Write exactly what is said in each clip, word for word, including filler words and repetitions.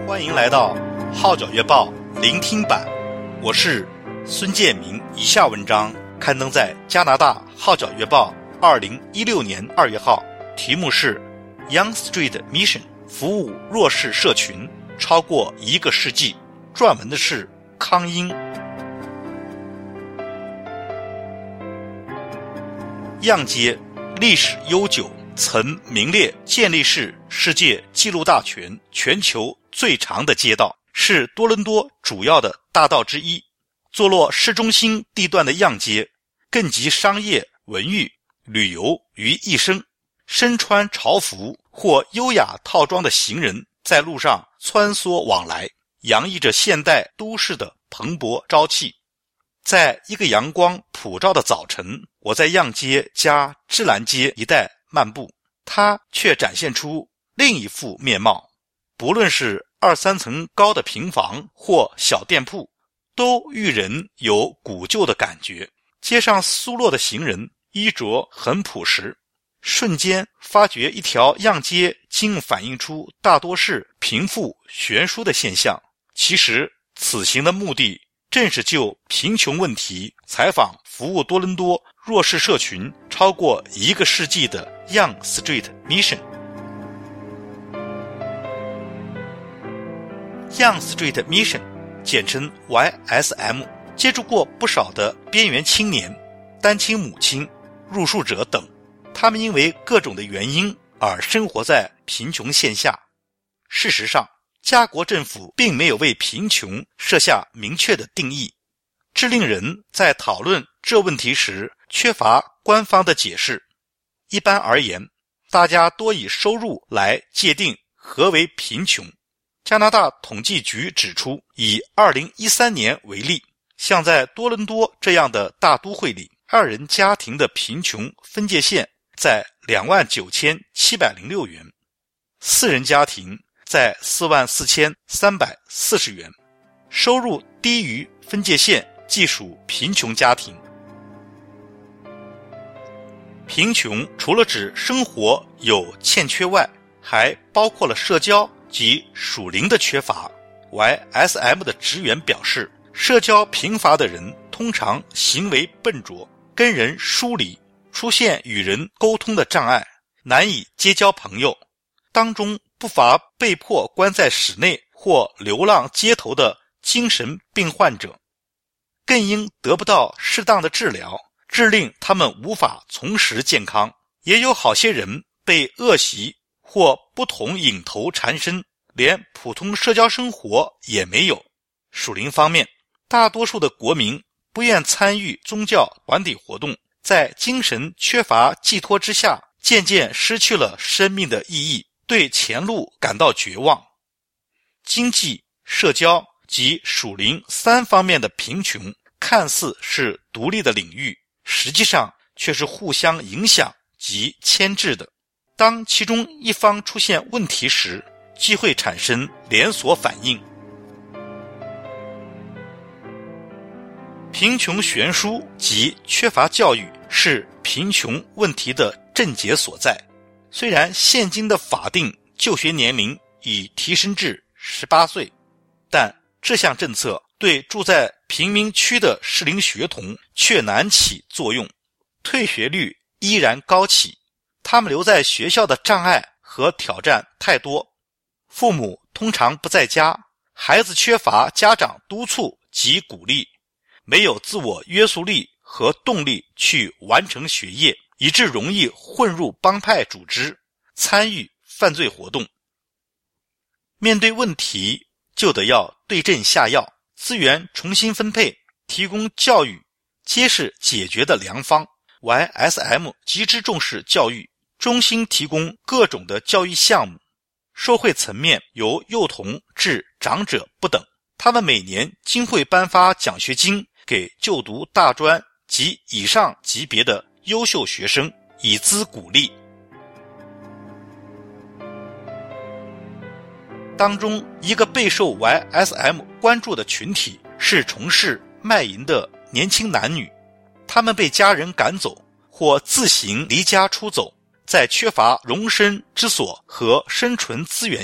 欢迎来到号角月报聆听版，我是孙建明。以下文章刊登在加拿大号角月报二零一六年二月号，题目是 Yonge Street Mission 服务弱势社群超过一个世纪，撰文的是康英。样街历史悠久，曾名列健力士世界纪录大全全球最长的街道，是多伦多主要的大道之一。坐落市中心地段的样街，更集商业、文娱、旅游于一身。身穿潮服或优雅套装的行人在路上穿梭往来，洋溢着现代都市的蓬勃朝气。在一个阳光普照的早晨，我在样街加芝兰街一带漫步，它却展现出另一副面貌。不论是二三层高的平房或小店铺，都予人有古旧的感觉。街上疏落的行人衣着很朴实，瞬间发觉一条样街竟反映出大多是贫富悬殊的现象。其实此行的目的正是就贫穷问题采访服务多伦多弱势社群超过一个世纪的 Yonge Street Mission。 Yonge Street Mission 简称 Y S M， 接触过不少的边缘青年、单亲母亲、入宿者等，他们因为各种的原因而生活在贫穷线下。事实上，加国政府并没有为贫穷设下明确的定义，这令人在讨论这问题时缺乏官方的解释。一般而言，大家多以收入来界定何为贫穷。加拿大统计局指出，以二零一三年为例，像在多伦多这样的大都会里，二人家庭的贫穷分界线在 两万九千七百零六元，四人家庭在 四万四千三百四十元，收入低于分界线即属贫穷家庭。贫穷除了指生活有欠缺外，还包括了社交及属灵的缺乏。 Y S M 的职员表示，社交贫乏的人通常行为笨拙，跟人疏离，出现与人沟通的障碍，难以结交朋友，当中不乏被迫关在室内或流浪街头的精神病患者，更因得不到适当的治疗，致令他们无法从事健康。也有好些人被恶习或不同瘾头缠身，连普通社交生活也没有。属灵方面，大多数的国民不愿参与宗教团体活动，在精神缺乏寄托之下，渐渐失去了生命的意义，对前路感到绝望。经济、社交及属灵三方面的贫穷看似是独立的领域，实际上却是互相影响及牵制的。当其中一方出现问题时，即会产生连锁反应。贫穷悬殊及缺乏教育是贫穷问题的症结所在。虽然现今的法定就学年龄已提升至十八岁，但这项政策对住在贫民区的适龄学童却难起作用，退学率依然高企。他们留在学校的障碍和挑战太多，父母通常不在家，孩子缺乏家长督促及鼓励，没有自我约束力和动力去完成学业，以致容易混入帮派组织，参与犯罪活动。面对问题，就得要对症下药，资源重新分配，提供教育，皆是解决的良方。 Y S M 极之重视教育，中心提供各种的教育项目，社会层面由幼童至长者不等。他们每年经会颁发奖学金给就读大专及以上级别的优秀学生，以资鼓励。当中一个备受 Y S M 关注的群体是从事卖淫的年轻男女，他们被家人赶走或自行离家出走，在缺乏容身之所和生存资源下，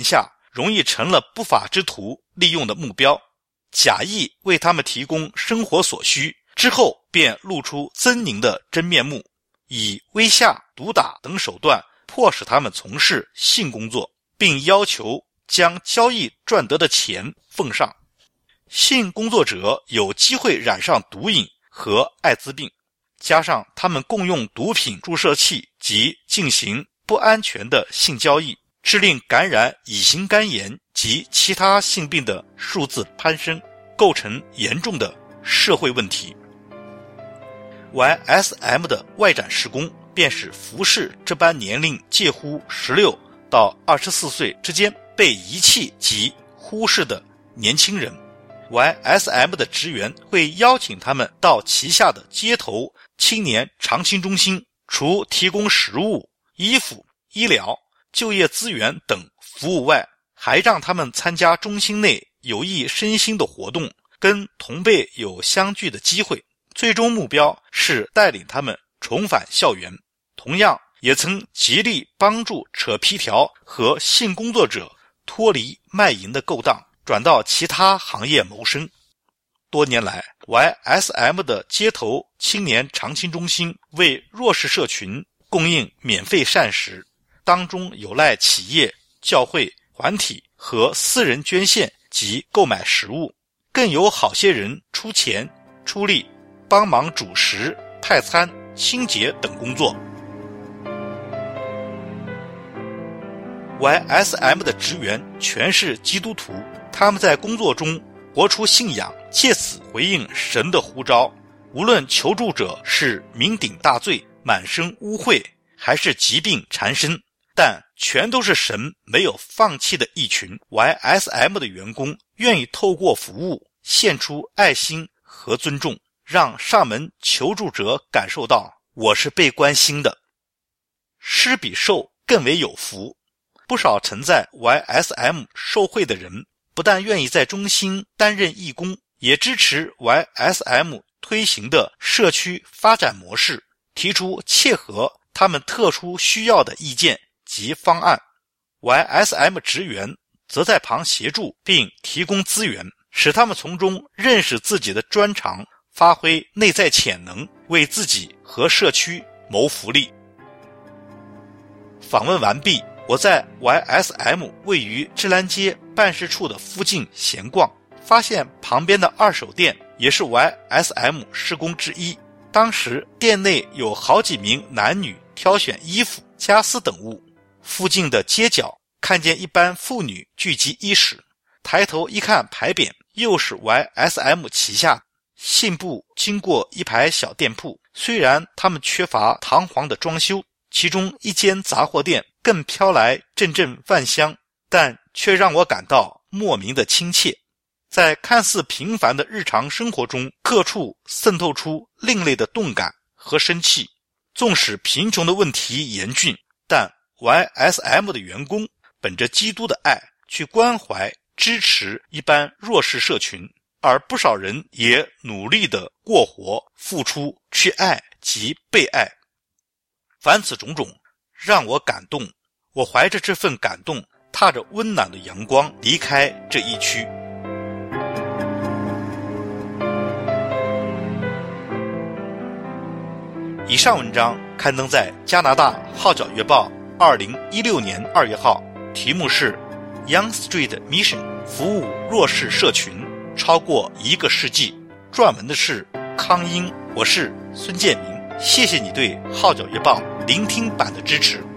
容易成了不法之徒利用的目标，假意为他们提供生活所需，之后便露出狰狞的真面目，以威吓、毒打等手段迫使他们从事性工作，并要求将交易赚得的钱奉上。性工作者有机会染上毒瘾和艾滋病，加上他们共用毒品注射器及进行不安全的性交易，致令感染乙型肝炎及其他性病的数字攀升，构成严重的社会问题。Y S M 的外展施工便是服侍这般年龄介乎十六到二十四岁之间被遗弃及忽视的年轻人。Y S M 的职员会邀请他们到旗下的街头青年长青中心，除提供食物、衣服、医疗、就业资源等服务外，还让他们参加中心内有益身心的活动，跟同辈有相聚的机会，最终目标是带领他们重返校园。同样也曾极力帮助扯皮条和性工作者脱离卖淫的勾当，转到其他行业谋生。多年来 Y S M 的街头青年长青中心为弱势社群供应免费膳食，当中有赖企业、教会、团体和私人捐献及购买食物，更有好些人出钱出力帮忙煮食、派餐、清洁等工作。Y S M 的职员全是基督徒，他们在工作中活出信仰，借此回应神的呼召。无论求助者是酩酊大醉、满身污秽，还是疾病缠身，但全都是神没有放弃的一群。 Y S M 的员工愿意透过服务献出爱心和尊重，让上门求助者感受到我是被关心的。施比受更为有福，不少曾在 Y S M 受惠的人不但愿意在中心担任义工，也支持 Y S M 推行的社区发展模式，提出切合他们特殊需要的意见及方案。 Y S M 职员则在旁协助并提供资源，使他们从中认识自己的专长，发挥内在潜能，为自己和社区谋福利。访问完毕，我在 Y S M 位于芝兰街办事处的附近闲逛，发现旁边的二手店也是 Y S M 施工之一。当时店内有好几名男女挑选衣服、家私等物。附近的街角看见一班妇女聚集伊始，抬头一看牌匾，又是 Y S M 旗下。信步经过一排小店铺，虽然他们缺乏堂皇的装修，其中一间杂货店更飘来阵阵饭香，但却让我感到莫名的亲切。在看似平凡的日常生活中，各处渗透出另类的动感和生气。纵使贫穷的问题严峻，但 Y S M 的员工本着基督的爱去关怀支持一般弱势社群，而不少人也努力地过活，付出去爱及被爱。凡此种种让我感动，我怀着这份感动，踏着温暖的阳光离开这一区。以上文章刊登在加拿大号角月报二零一六年二月号，题目是 Yonge Street Mission 服务弱势社群超过一个世纪，撰文的是康英，我是孙建明。谢谢你对号角月报聆听版的支持。